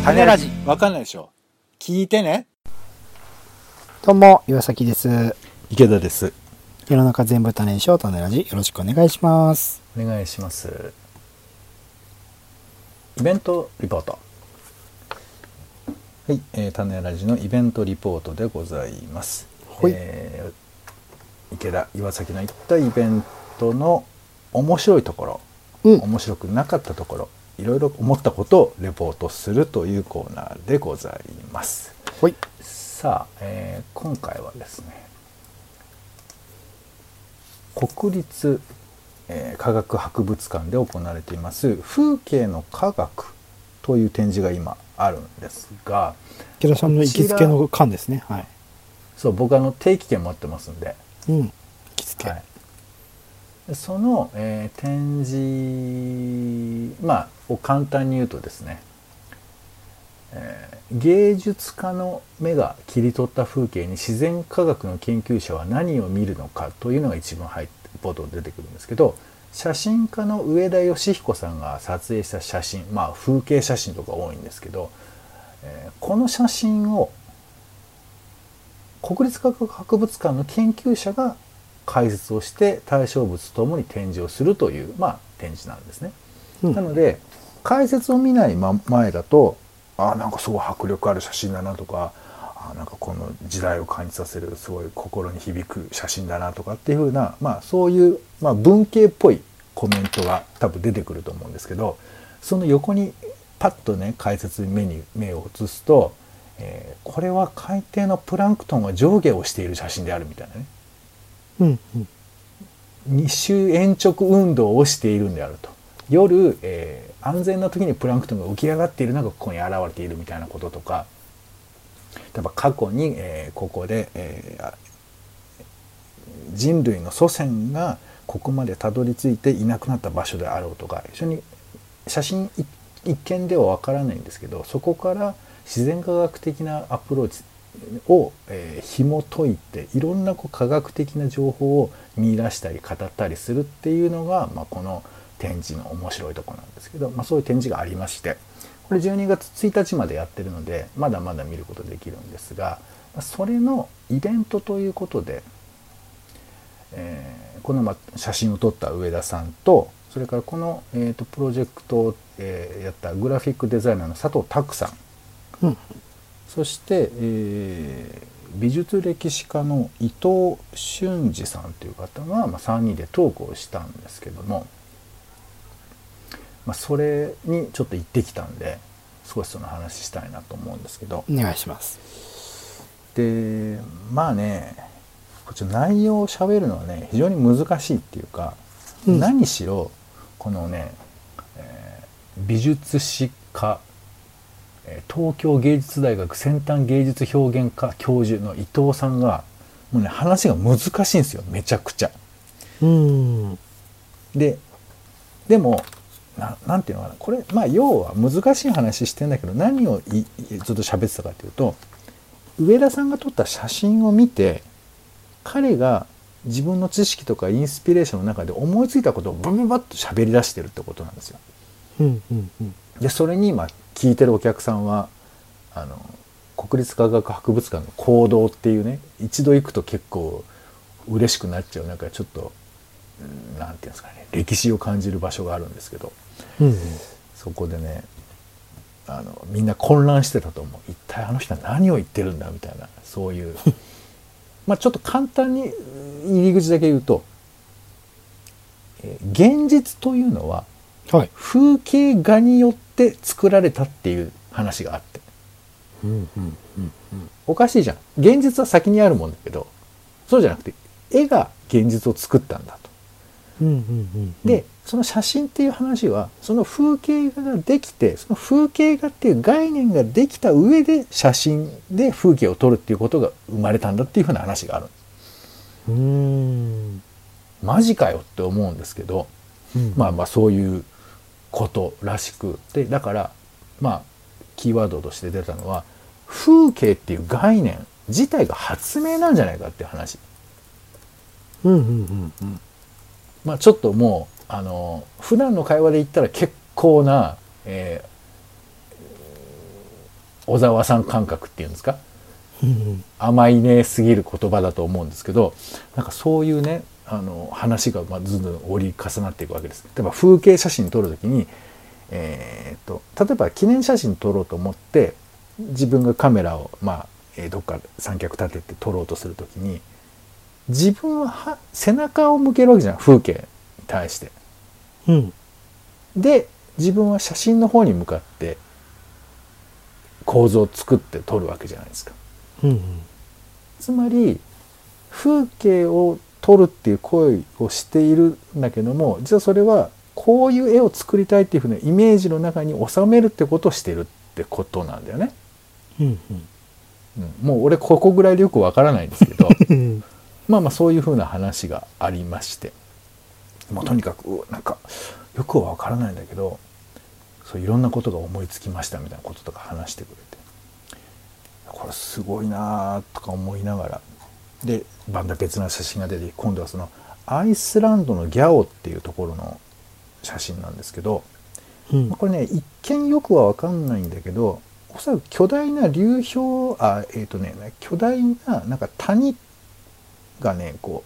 種ラジわかんないでしょ。聞いてね。 どうも岩崎です。 池田です。 世の中全部種にしよう種ラジ、よろしくお願いします。 お願いします。イベントリポート。はい、種ラジのイベントリポートでございます。 はい、 池田岩崎の行ったイベントの面白いところ、面白くなかったところ、いろいろ思ったことをレポートするというコーナーでございます。 はい、 さあ、今回はですね、国立、科学博物館で行われています風景の科学という展示が今あるんですが、 池田さんの行きつけの館ですね。はい。 そう、僕定期券持ってますんで、 行きつけ。 はい、その、展示、を簡単に言うとですね、芸術家の目が切り取った風景に自然科学の研究者は何を見るのかというのが一番冒頭出てくるんですけど、写真家の上田義彦さんが撮影した写真、風景写真とか多いんですけど、この写真を国立科学博物館の研究者が解説をして対象物とともに展示をするという、展示なんですね。なので解説を見ない前だと、なんかすごい迫力ある写真だなとか、なんかこの時代を感じさせるすごい心に響く写真だなとかっていうふうな、そういう、文系っぽいコメントが多分出てくると思うんですけど、その横にパッとね解説に目を移すと、これは海底のプランクトンが上下をしている写真であるみたいなね、2周延直運動をしているんであると。夜、安全な時にプランクトンが浮き上がっているのがここに現れているみたいなこととか、例えば過去に、ここで、人類の祖先がここまでたどり着いていなくなった場所であろうとか、一緒に写真一見ではわからないんですけど、そこから自然科学的なアプローチを、紐解いていろんな科学的な情報を見出したり語ったりするっていうのが、この展示の面白いところなんですけど、そういう展示がありまして、これ12月1日までやってるのでまだまだ見ることできるんですが、それのイベントということで、この写真を撮った上田さんと、それからこの、プロジェクトを、やったグラフィックデザイナーの佐藤拓さん、そして、美術歴史家の伊藤俊二さんという方が、3人でトークをしたんですけども、それにちょっと行ってきたんで少しその話したいなと思うんですけど、 お願いします。 でこっち内容を喋るのはね非常に難しいっていうか、何しろこのね、美術史家、東京芸術大学先端芸術表現科教授の伊藤さんがもうね話が難しいんですよ、めちゃくちゃ。でもなんていうのかな、これ要は難しい話してんだけど、何をずっと喋ってたかというと、上田さんが撮った写真を見て彼が自分の知識とかインスピレーションの中で思いついたことをバッと喋り出してるってことなんですよ。でそれに今聞いてるお客さんは国立科学博物館の講堂っていうね、一度行くと結構嬉しくなっちゃう、なんかちょっとなんていうんですかね、歴史を感じる場所があるんですけど、そこでねみんな混乱してたと思う。一体あの人は何を言ってるんだみたいな、そういうちょっと簡単に入り口だけ言うと、現実というのは風景画によって作られたっていう話があって、おかしいじゃん。現実は先にあるもんだけど、そうじゃなくて絵が現実を作ったんだと。でその写真っていう話はその風景画ができて、その風景画っていう概念ができた上で写真で風景を撮るっていうことが生まれたんだっていうふうな話があるんです。マジかよって思うんですけど、そういうことらしくで、だからキーワードとして出たのは風景っていう概念自体が発明なんじゃないかっていう話。ちょっともう普段の会話で言ったら結構な、 小沢さん感覚っていうんですか、 うん甘いねすぎる言葉だと思うんですけど、なんかそういうね話がずんどん折り重なっていくわけです。例えば風景写真撮るときに、例えば記念写真撮ろうと思って自分がカメラを、どっか三脚立てて撮ろうとするときに、自分は背中を向けるわけじゃん、風景に対して。 うんで自分は写真の方に向かって構図を作って撮るわけじゃないですか。 うんつまり風景を撮るっていう行為をしているんだけども、実はそれはこういう絵を作りたいっていうふうなイメージの中に収めるってことをしてるってことなんだよね。 うんもう俺ここぐらいでよくわからないんですけどうんそういうふうな話がありまして、とにかくなんかよくはわからないんだけど、そういろんなことが思いつきましたみたいなこととか話してくれて、これすごいなとか思いながら、でまた別な写真が出て、今度はそのアイスランドのギャオっていうところの写真なんですけど、 うんこれね一見よくは分かんないんだけど、おそらく巨大な流氷巨大ななんか谷がねこ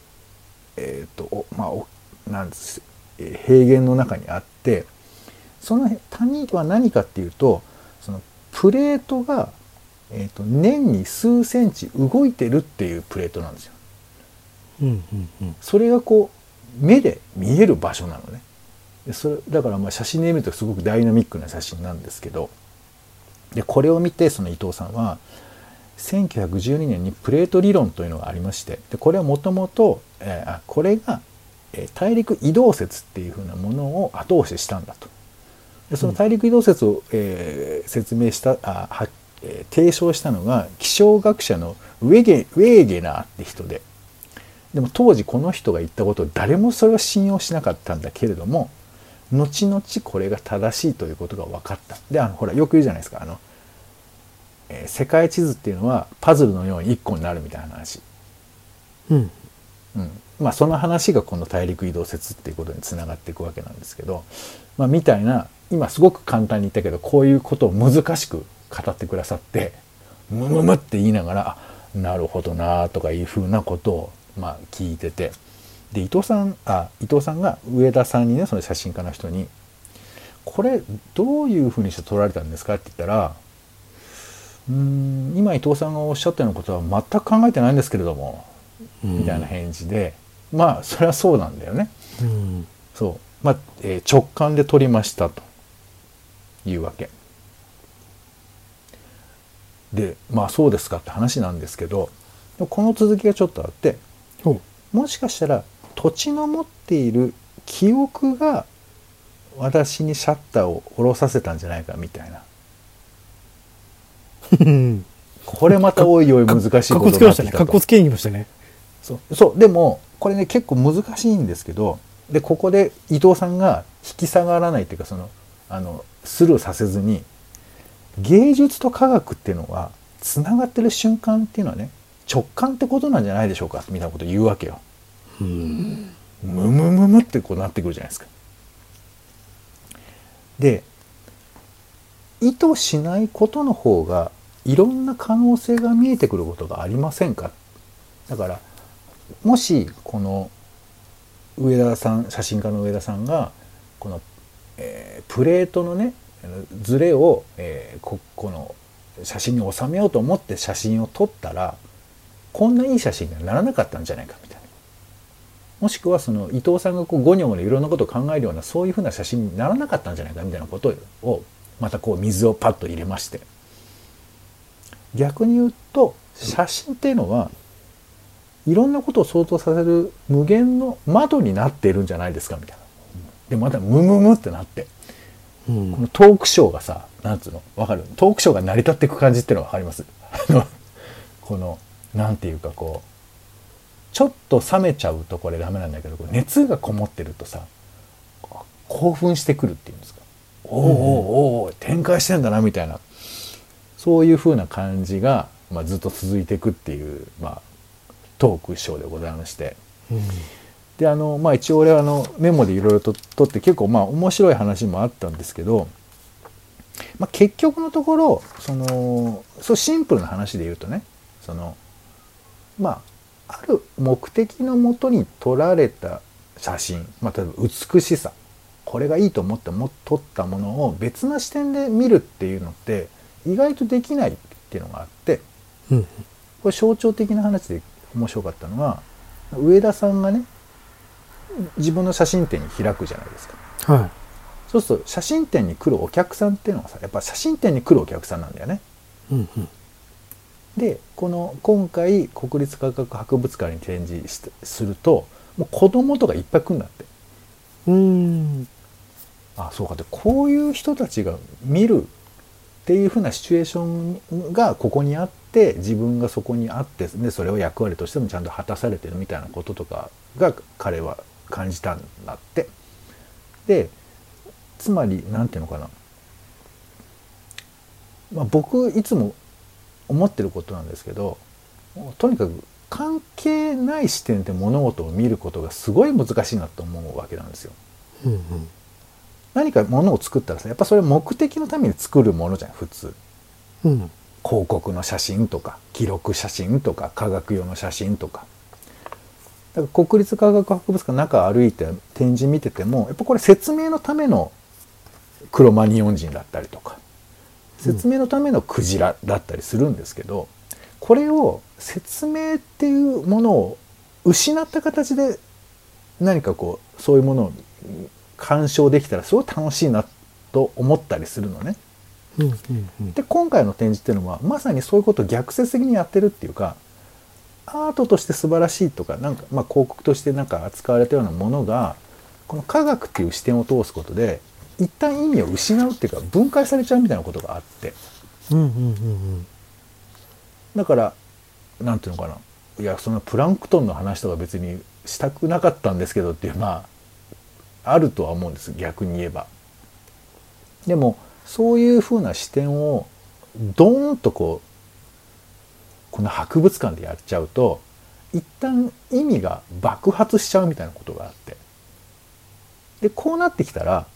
うなんです平原の中にあって、その谷は何かっていうと、そのプレートが、年に数センチ動いてるっていうプレートなんですよ。 うんうんそれがこう目で見える場所なのね。でそれだから写真で見るとすごくダイナミックな写真なんですけど、でこれを見てその伊藤さんは1912年にプレート理論というのがありまして、でこれはもともとこれが大陸移動説っていうふうなものを後押ししたんだと。でその大陸移動説を、説明した提唱したのが気象学者のウェーゲナーって人で、でも当時この人が言ったことを誰もそれを信用しなかったんだけれども、後々これが正しいということが分かった。でほらよく言うじゃないですか、世界地図っていうのはパズルのように一個になるみたいな話。 うんその話がこの大陸移動説っていうことにつながっていくわけなんですけど、みたいな、今すごく簡単に言ったけどこういうことを難しく語ってくださって、ムムムって言いながらなるほどなとかいうふうなことを聞いてて、で伊藤さんが上田さんにね、その写真家の人にこれどういうふうにして撮られたんですかって言ったら、今伊藤さんがおっしゃったようなことは全く考えてないんですけれども、みたいな返事で、それはそうなんだよね。そう、直感で撮りましたというわけで、そうですかって話なんですけど、この続きがちょっとあって、もしかしたら土地の持っている記憶が私にシャッターを下ろさせたんじゃないかみたいな。これまたおいおい難しいことになってきたと。 かっこつけましたね。かっこつけに来ましたね。 そうでもこれね結構難しいんですけど、でここで伊藤さんが引き下がらないっていうか、スルーさせずに、芸術と科学っていうのはつながってる瞬間っていうのはね、直感ってことなんじゃないでしょうかみたいなこと言うわけよ。ムムムムってこうなってくるじゃないですか。で意図しないことの方がいろんな可能性が見えてくることがありませんか。だからもしこの上田さん、写真家の上田さんがこの、プレートのねズレを、この写真に収めようと思って写真を撮ったら、こんないい写真にはならなかったんじゃないかみたいな。もしくはその伊藤さんがこうゴニョゴニョいろんなことを考えるような、そういうふうな写真にならなかったんじゃないかみたいなことをまたこう水をパッと入れまして、逆に言うと写真っていうのはいろんなことを想像させる無限の窓になっているんじゃないですかみたいな。でまたムムムってなって、このトークショーがさ、なんつうのわかる？トークショーが成り立っていく感じっていうのはわかります？このなんていうかこうちょっと冷めちゃうとこれダメなんだけど、熱がこもってるとさ興奮してくるっていうんですか、おおお展開してんだなみたいな、そういう風な感じが、ずっと続いていくっていう、トークショーでございまして、で一応俺はメモでいろいろと取って結構面白い話もあったんですけど、 結局のところそうシンプルな話で言うとねある目的のもとに撮られた写真、例えば美しさ、これがいいと思って撮ったものを別な視点で見るっていうのって意外とできないっていうのがあって、これ象徴的な話で面白かったのは、上田さんがね自分の写真展に開くじゃないですか。 はい。 そうすると写真展に来るお客さんっていうのがさ、やっぱ写真展に来るお客さんなんだよね。で今回国立科学博物館に展示するともう子供とかいっぱい来るんだって。そうかって、こういう人たちが見るっていう風なシチュエーションがここにあって、自分がそこにあって、でそれを役割としてもちゃんと果たされてるみたいなこととかが彼は感じたんだって。でつまりなんていうのかな、僕いつも思ってることなんですけど、とにかく関係ない視点で物事を見ることがすごい難しいなと思うわけなんですよ。何か物を作ったらさ、やっぱそれ目的のために作るものじゃん普通。広告の写真とか記録写真とか科学用の写真とか。だから国立科学博物館の中歩いて展示見てても、やっぱこれ説明のためのクロマニヨン人だったりとか、説明のためのクジラだったりするんですけど、これを説明っていうものを失った形で何かそういうものを鑑賞できたらすごい楽しいなと思ったりするのね。で今回の展示っていうのはまさにそういうことを逆説的にやってるっていうか、アートとして素晴らしいとか、広告として扱われたようなものがこの科学っていう視点を通すことで一旦意味を失うっていうか分解されちゃうみたいなことがあって、だからなんていうのかな、いやそのプランクトンの話とか別にしたくなかったんですけどっていうあるとは思うんです、逆に言えば。でもそういう風な視点をドーンとこの博物館でやっちゃうと一旦意味が爆発しちゃうみたいなことがあって、でこうなってきたら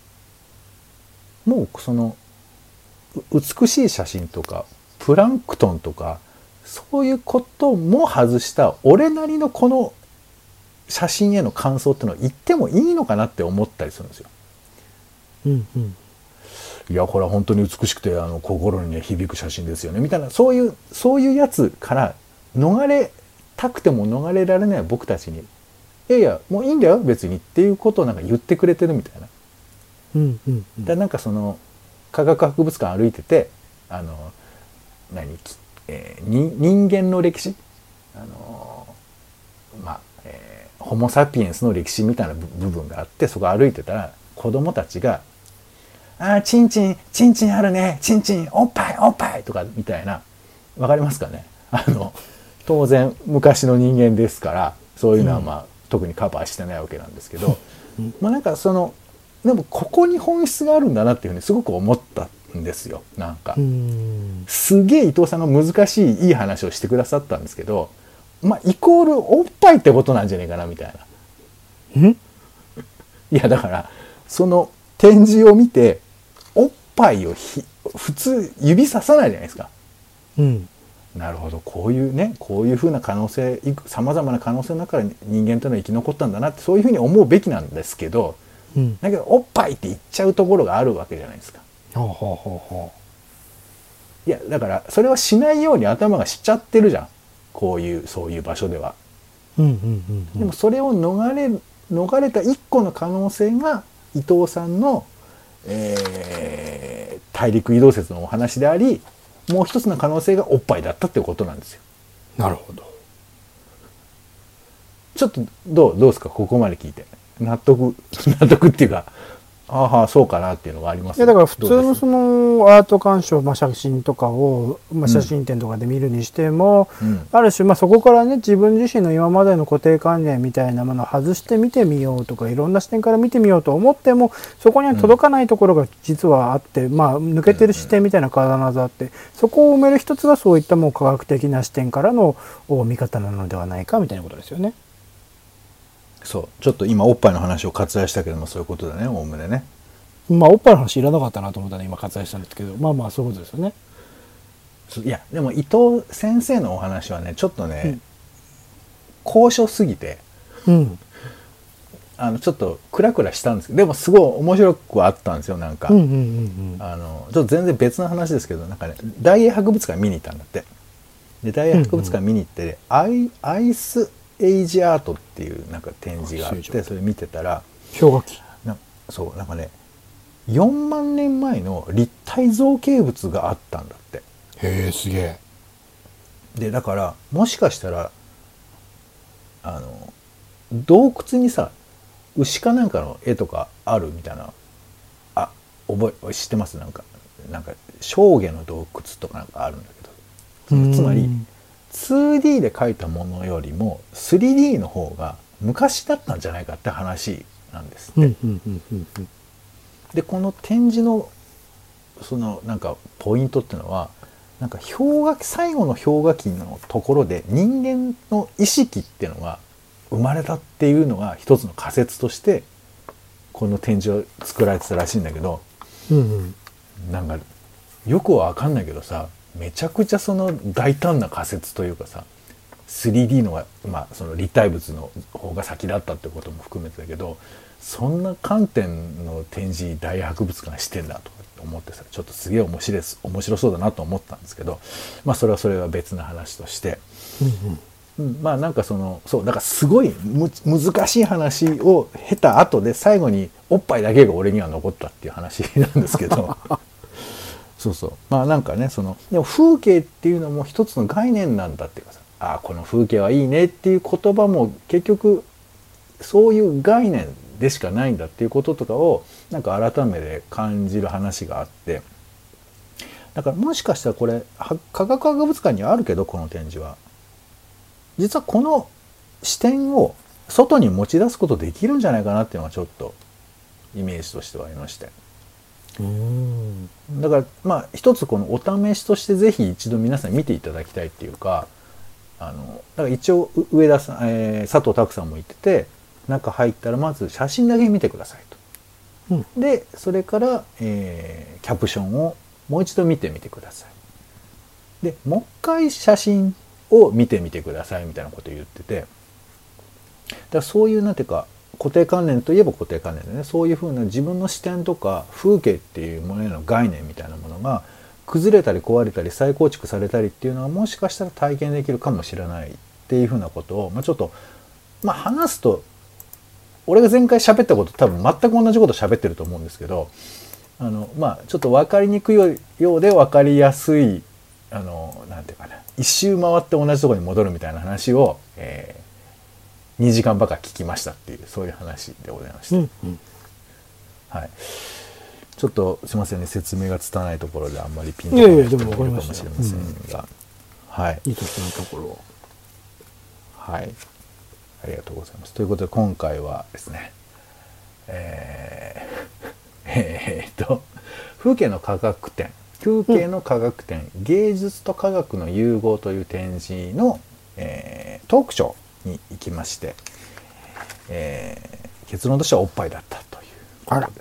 もう美しい写真とかプランクトンとかそういうことも外した俺なりのこの写真への感想っていうのを言ってもいいのかなって思ったりするんですよ。いやこれは本当に美しくて心にね響く写真ですよねみたいな、そういうやつから逃れたくても逃れられない僕たちに、いやいやもういいんだよ別にっていうことを言ってくれてるみたいな。だ科学博物館歩いてて人間の歴史、ホモ・サピエンスの歴史みたいな部分があって、そこ歩いてたら子供たちがチンチンあるね、チンチンおっぱいとかみたいな、わかりますかね。当然昔の人間ですからそういうのは特にカバーしてないわけなんですけど、でもここに本質があるんだなっていうふうにすごく思ったんですよ。すげえ伊藤さんが難しいいい話をしてくださったんですけど、イコールおっぱいってことなんじゃねえかなみたいな。いやだからその展示を見ておっぱいを普通指ささないじゃないですか。なるほど、こういうふうな可能性、さまざまな可能性の中から人間というのは生き残ったんだなって、そういうふうに思うべきなんですけど、だけどおっぱいって言っちゃうところがあるわけじゃないですか。いやだからそれはしないように頭がしちゃってるじゃん、そういう場所では。でもそれを逃れた一個の可能性が伊藤さんの、大陸移動説のお話であり、もう一つの可能性がおっぱいだったってことなんですよ。 なるほど。 ちょっとどうですか、ここまで聞いて納得っていうか、そうかなっていうのがあります。 いやだから普通のそのアート鑑賞、写真とかを、写真展とかで見るにしても、ある種そこからね、自分自身の今までの固定観念みたいなものを外して見てみようとか、いろんな視点から見てみようと思ってもそこには届かないところが実はあって、抜けてる視点みたいなのが必ずあって、そこを埋める一つがそういったもう科学的な視点からの見方なのではないかみたいなことですよね。 そう、ちょっと今おっぱいの話を割愛したけども、そういうことだね、おおむねね。 まあおっぱいの話いらなかったなと思ったね今割愛したんですけど、まあまあそういうことですよね。 いやでも伊藤先生のお話はねちょっとね、高所すぎてうん。 ちょっとクラクラしたんですけど、でもすごい面白くはあったんですよ。なんか、 うんうんうんちょっと全然別の話ですけど、なんかね大英博物館見に行ったんだって。で大英博物館見に行って、アイスエイジアートっていうなんか展示があって、それ見てたら氷河期。 なんかね4万年前の立体造形物があったんだって。 へえすげえ。 でだからもしかしたら洞窟にさ牛かなんかの絵とかあるみたいな、知ってます？なんか象牙の洞窟とかなんかあるんだけど、つまり 2D で描いたものよりも 3D の方が昔だったんじゃないかって話なんですって。でこの展示のそのなんかポイントっていうのは、なんか最後の氷河期のところで人間の意識っていうのが生まれたっていうのが一つの仮説としてこの展示を作られてたらしいんだけど、なんかよくわかんないけどさ、めちゃくちゃその大胆な仮説というかさ、 3D のが、その立体物の方が先だったってことも含めてだけど、そんな観点の展示大博物館してんだとか思ってさ、ちょっとすげえ面白そうだなと思ったんですけど、それは別な話として、なんかそうだからすごい難しい話を経た後で最後におっぱいだけが俺には残ったっていう話なんですけどそうなんかね、でも風景っていうのも一つの概念なんだっていうかさ、この風景はいいねっていう言葉も結局そういう概念でしかないんだっていうこととかをなんか改めて感じる話があって、だからもしかしたらこれ科学博物館にはあるけど、この展示は実はこの視点を外に持ち出すことできるんじゃないかなっていうのがちょっとイメージとしてはありまして、だから一つこのお試しとしてぜひ一度皆さん見ていただきたいっていうか、だから一応上田さん、佐藤拓さんも言ってて、中入ったらまず写真だけ見てくださいと、でそれから、キャプションをもう一度見てみてください、でもう一回写真を見てみてくださいみたいなことを言ってて、だからそういうなんていうか固定観念といえば固定観念でね、そういうふうな自分の視点とか風景っていうものへの概念みたいなものが崩れたり壊れたり再構築されたりっていうのはもしかしたら体験できるかもしれないっていうふうなことを、ちょっと話すと俺が前回喋ったこと多分全く同じこと喋ってると思うんですけど、ちょっと分かりにくいようで分かりやすいなんていうかな、一周回って同じところに戻るみたいな話を、2時間ばかり聞きましたっていう、そういう話でございました。はい。ちょっとすいませんね、説明がつたないところであんまりピンとこない人もいるかもしれませんが、はい。 いい年のところ。 はい。ありがとうございます。ということで今回はですね、風景の科学展、芸術と科学の融合という展示の、トークショーに行きまして、結論としてはおっぱいだったということでね。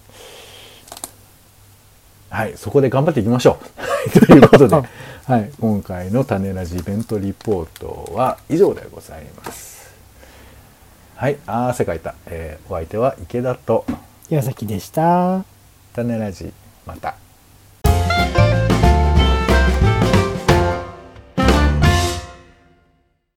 はい、そこで頑張っていきましょうということで、はい、今回の種ラジイベントリポートは以上でございます。はい、汗かいた、お相手は池田と岩崎でした。 種ラジ、また。